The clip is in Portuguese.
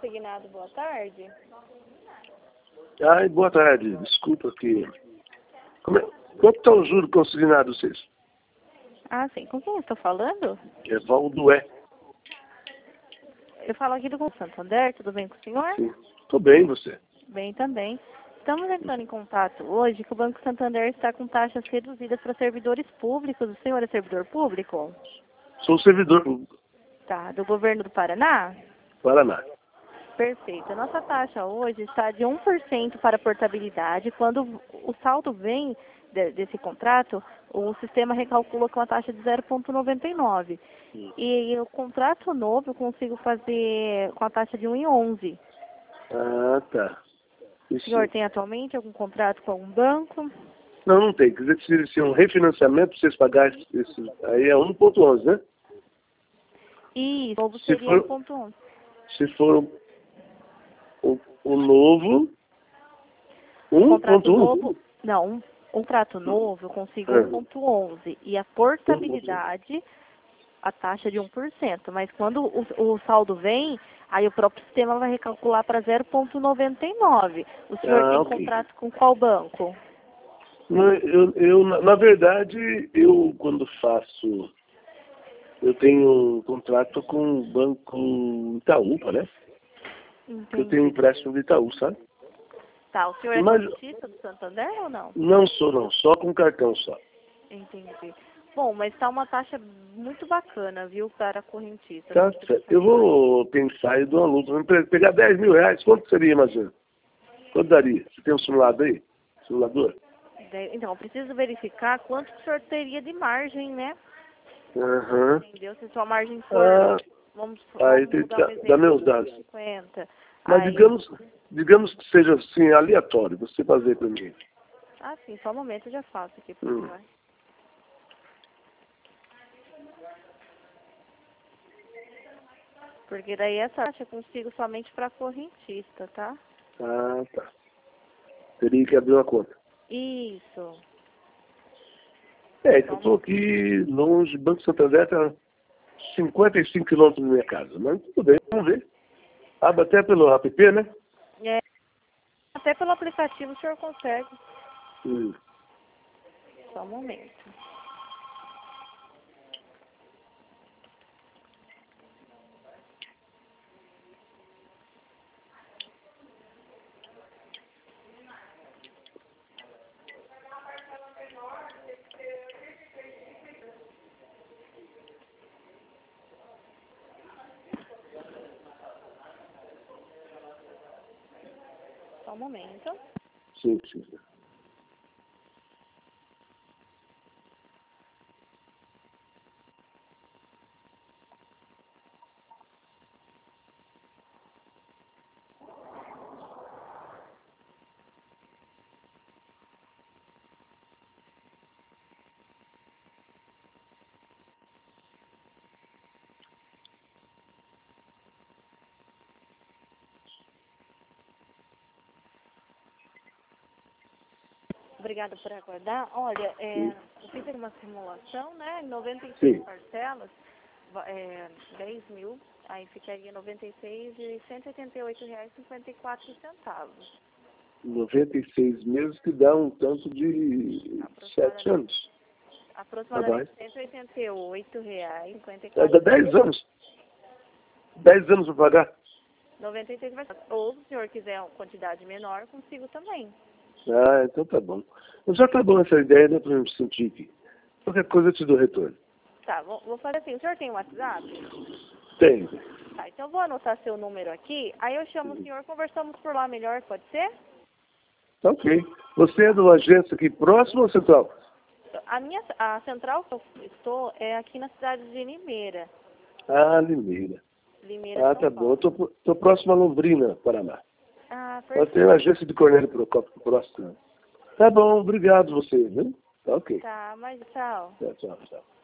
Consignado, boa tarde. Ai, boa tarde. Desculpa aqui. Quanto está o juro consignado, vocês? Ah, sim. Com quem eu estou falando? É Valdoé. Eu falo aqui do Grupo Santander, tudo bem com o senhor? Sim. Tô bem, você? Bem também. Estamos entrando em contato hoje que o Banco Santander está com taxas reduzidas para servidores públicos. O senhor é servidor público? Sou servidor do Tá. Do governo do Paraná? Paraná. Perfeito. A nossa taxa hoje está de 1% para portabilidade. Quando o saldo vem desse contrato, o sistema recalcula com a taxa de 0,99. E o contrato novo eu consigo fazer com a taxa de 1,11. Ah, tá. O Isso. senhor tem atualmente algum contrato com algum banco? Não, não tem. Quer dizer que se um refinanciamento, pra vocês pagarem esse, aí é 1,11, né? Isso, novo Se seria for- 1,11. Se for o novo, Contrato 1,1. novo, não, um contrato novo eu consigo 1,11. E a portabilidade, a taxa de 1%. Mas quando o saldo vem, aí o próprio sistema vai recalcular para 0,99. O senhor tem Ok. contrato com qual banco? Não, na verdade, eu quando faço, eu tenho um contrato com o Banco Itaú, parece. Eu tenho um Entendi. empréstimo do Itaú, sabe? Tá, o senhor é Mas correntista do Santander ou não? não sou não, só com cartão só. Entendi. Bom, mas está uma taxa muito bacana, viu, para correntista. Tá certo. Eu vou pensar e dou uma luta. Vou pegar 10 mil reais, quanto seria, imagina? Quanto daria? Você tem um simulado aí? Simulador? Então, eu preciso verificar quanto que o senhor teria de margem, né? Aham. Entendeu? Se sua margem for, Ah, vamos aí dar um dá exemplo, meus dados. 50. Mas Aí, digamos que seja assim, aleatório, você fazer para mim. sim, só um momento eu já faço aqui pro Hum. senhor. Porque daí essa taxa eu consigo somente para correntista, tá? Ah, tá. Teria que abrir uma conta. Isso. É, que eu estou aqui longe, Banco Santander está 55 quilômetros da minha casa. Mas tudo bem, vamos ver. Abre até pelo app, né? É, até pelo aplicativo o senhor consegue. Hum. Só um momento. Só um momento. Sim, sim, sim. Obrigada por aguardar. Olha, Sim. eu fiz uma simulação, né? Em 96 Sim. parcelas, 10 mil, aí ficaria 96 e R$ 188,54. 96 meses que dá um tanto de 7 anos. Aproximadamente Tá R$ 188,54. bem. Dá 10 anos. 10 anos para pagar. 96 vai ser. Ou se o senhor quiser uma quantidade menor, consigo também. Ah, então tá bom. Mas já tá bom essa ideia, né, para eu me sentir aqui. Qualquer coisa eu te dou retorno. Tá, vou fazer assim. O senhor tem um WhatsApp? Tenho. Tá, então eu vou anotar seu número aqui, aí eu chamo o senhor e conversamos por lá melhor, pode ser? Tá ok. Você é de uma agência aqui próxima ou central? A central que eu estou é aqui na cidade de Limeira. Ah, Limeira. Limeira, Ah, São tá bom. Eu Paulo. tô próximo a Londrina, Paraná. Ah, Eu tenho perfeito. a agência de Cornélio Procópio próximo. Tá bom, obrigado você, viu? Tá ok. Tá, mas tchau. Tchau, tchau, tchau.